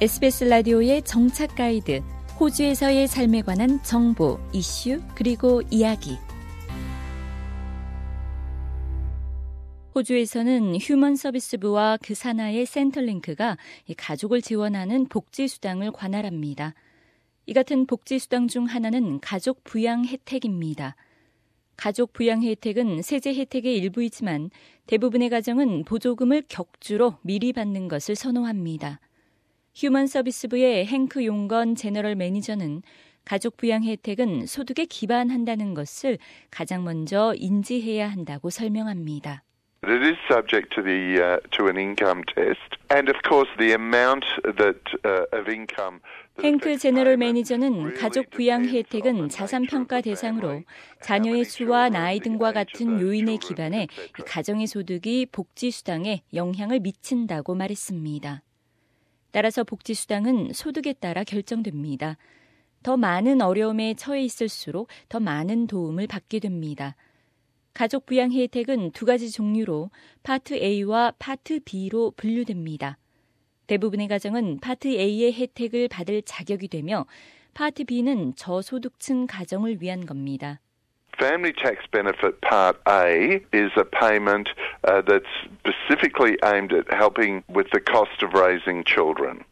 SBS 라디오의 정착 가이드, 호주에서의 삶에 관한 정보, 이슈, 그리고 이야기. 호주에서는 휴먼 서비스부와 그 산하의 센터링크가 가족을 지원하는 복지수당을 관할합니다. 이 같은 복지수당 중 하나는 가족 부양 혜택입니다. 가족 부양 혜택은 세제 혜택의 일부이지만 대부분의 가정은 보조금을 격주로 미리 받는 것을 선호합니다. 휴먼 서비스부의 행크 용건 제너럴 매니저는 가족 부양 혜택은 소득에 기반한다는 것을 가장 먼저 인지해야 한다고 설명합니다. It is subject to an income test, and of course the amount of income. 행크 제너럴 매니저는 가족 부양 혜택은 자산 평가 대상으로 자녀의 수와 나이 등과 같은 요인에 기반해 가정의 소득이 복지수당에 영향을 미친다고 말했습니다. 따라서 복지수당은 소득에 따라 결정됩니다. 더 많은 어려움에 처해 있을수록 더 많은 도움을 받게 됩니다. 가족 부양 혜택은 두 가지 종류로 파트 A와 파트 B로 분류됩니다. 대부분의 가정은 파트 A의 혜택을 받을 자격이 되며 파트 B는 저소득층 가정을 위한 겁니다. Family tax benefit part A is a payment that's specifically aimed at helping with the cost of raising children.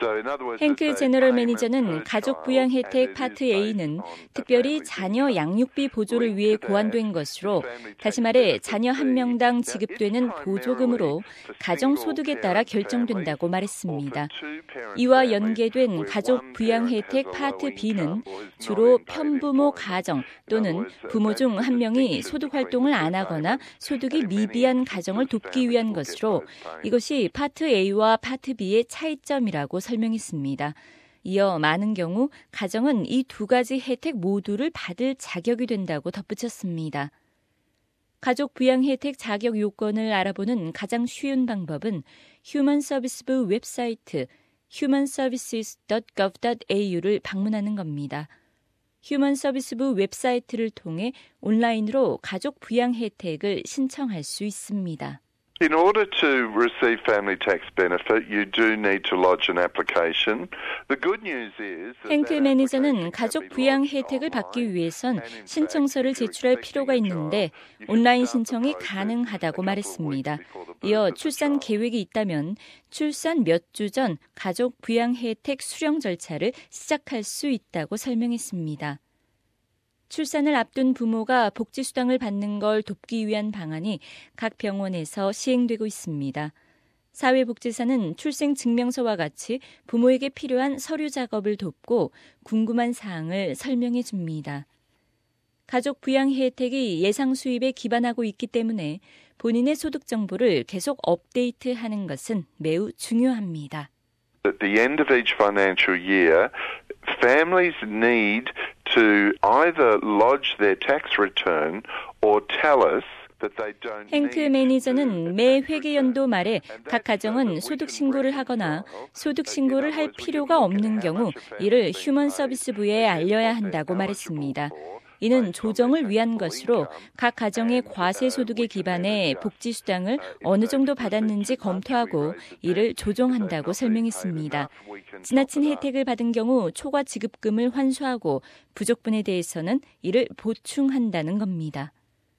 행크 제너럴 매니저는 가족 부양 혜택 파트 A는 특별히 자녀 양육비 보조를 위해 고안된 것으로, 다시 말해 자녀 한 명당 지급되는 보조금으로 가정 소득에 따라 결정된다고 말했습니다. 이와 연계된 가족 부양 혜택 파트 B는 주로 편부모 가정 또는 부모 중 한 명이 소득 활동을 안 하거나 소득이 미비한 가정을 돕기 위한 것으로, 이것이 파트 A와 파트 B의 차이점이라고 설명했습니다. 이어 많은 경우 가정은 이 두 가지 혜택 모두를 받을 자격이 된다고 덧붙였습니다. 가족 부양 혜택 자격 요건을 알아보는 가장 쉬운 방법은 휴먼 서비스부 웹사이트 humanservices.gov.au를 방문하는 겁니다. 휴먼 서비스부 웹사이트를 통해 온라인으로 가족 부양 혜택을 신청할 수 있습니다. In order to receive family tax benefit, you do need to lodge an application. The good news is 행크 매니저는 가족 부양 혜택을 받기 위해선 신청서를 제출할 필요가 있는데 온라인 신청이 가능하다고 말했습니다. 이어 출산 계획이 있다면 출산 몇 주 전 가족 부양 혜택 수령 절차를 시작할 수 있다고 설명했습니다. 출산을 앞둔 부모가 복지수당을 받는 걸 돕기 위한 방안이 각 병원에서 시행되고 있습니다. 사회복지사는 출생증명서와 같이 부모에게 필요한 서류 작업을 돕고 궁금한 사항을 설명해 줍니다. 가족 부양 혜택이 예상 수입에 기반하고 있기 때문에 본인의 소득 정보를 계속 업데이트하는 것은 매우 중요합니다. At the end of each financial year, families need to either lodge their tax return or tell us that they don't. 행크 매니저는 매 회계연도 말에 각 가정은 소득 신고를 하거나 소득 신고를 할 필요가 없는 경우 이를 휴먼 서비스부에 알려야 한다고 말했습니다. 이는 조정을 위한 것으로 각 가정의 과세 소득에 기반해 복지수당을 어느 정도 받았는지 검토하고 이를 조정한다고 설명했습니다. 지나친 혜택을 받은 경우 초과 지급금을 환수하고 부족분에 대해서는 이를 보충한다는 겁니다.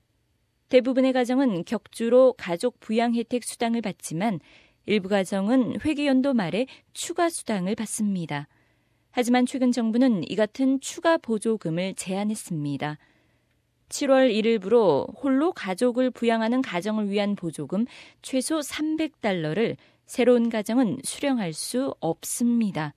대부분의 가정은 격주로 가족 부양 혜택 수당을 받지만 일부 가정은 회계연도 말에 추가 수당을 받습니다. 하지만 최근 정부는 이 같은 추가 보조금을 제한했습니다. 7월 1일부로 홀로 가족을 부양하는 가정을 위한 보조금 최소 $300를 새로운 가정은 수령할 수 없습니다.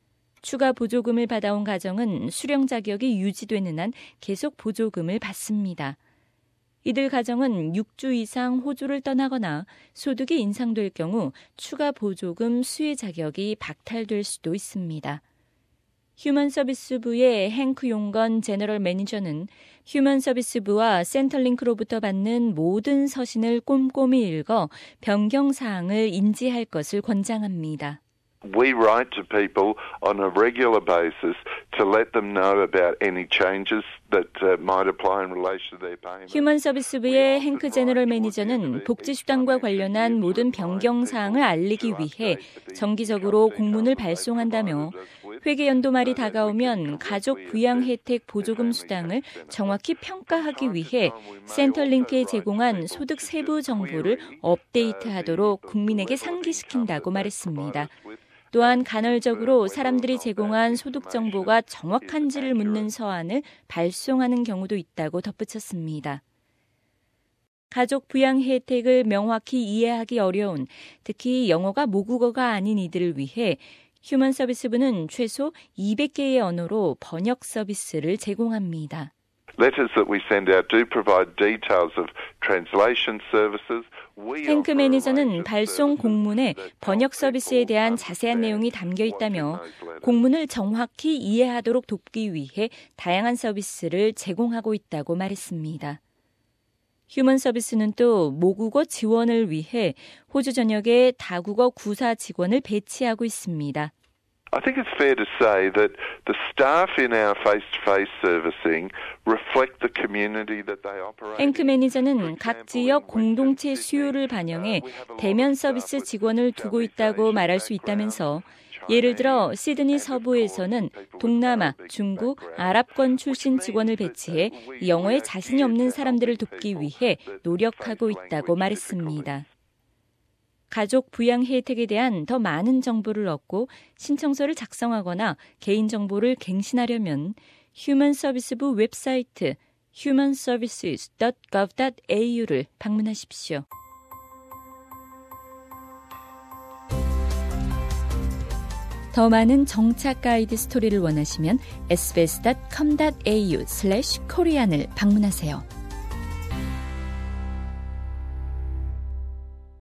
추가 보조금을 받아온 가정은 수령 자격이 유지되는 한 계속 보조금을 받습니다. 이들 가정은 6주 이상 호주를 떠나거나 소득이 인상될 경우 추가 보조금 수혜 자격이 박탈될 수도 있습니다. 휴먼 서비스부의 행크 용건 제너럴 매니저는 휴먼 서비스부와 센터링크로부터 받는 모든 서신을 꼼꼼히 읽어 변경 사항을 인지할 것을 권장합니다. We write to people on a regular basis to let them know about any changes that might apply in relation to their payment. 휴먼 서비스부의 행크 제너럴 매니저는 복지수당과 관련한 모든 변경 사항을 알리기 위해 정기적으로 공문을 발송한다며 회계 연도 말이 다가오면 가족 부양 혜택 보조금 수당을 정확히 평가하기 위해 센터링크에 제공한 소득 세부 정보를 업데이트하도록 국민에게 상기시킨다고 말했습니다. 또한 간헐적으로 사람들이 제공한 소득 정보가 정확한지를 묻는 서한을 발송하는 경우도 있다고 덧붙였습니다. 가족 부양 혜택을 명확히 이해하기 어려운, 특히 영어가 모국어가 아닌 이들을 위해 휴먼 서비스부는 최소 200개의 언어로 번역 서비스를 제공합니다. Letters that we send out do provide details of translation services. 행크 매니저는 발송 공문에 번역 서비스에 대한 자세한 내용이 담겨 있다며 공문을 정확히 이해하도록 돕기 위해 다양한 서비스를 제공하고 있다고 말했습니다. 휴먼 서비스는 또 모국어 지원을 위해 호주 전역에 다국어 구사 직원을 배치하고 있습니다. I think it's fair to say that the staff in our face-to-face servicing reflect the community that they operate. 행크 매니저는 각 지역 공동체 수요를 반영해 대면 서비스 직원을 두고 있다고 말할 수 있다면서 예를 들어 시드니 서부에서는 동남아, 중국, 아랍권 출신 직원을 배치해 영어에 자신이 없는 사람들을 돕기 위해 노력하고 있다고 말했습니다. 가족 부양 혜택에 대한 더 많은 정보를 얻고 신청서를 작성하거나 개인정보를 갱신하려면 휴먼 서비스부 웹사이트 humanservices.gov.au를 방문하십시오. 더 많은 정착 가이드 스토리를 원하시면 sbs.com.au/korean을 방문하세요.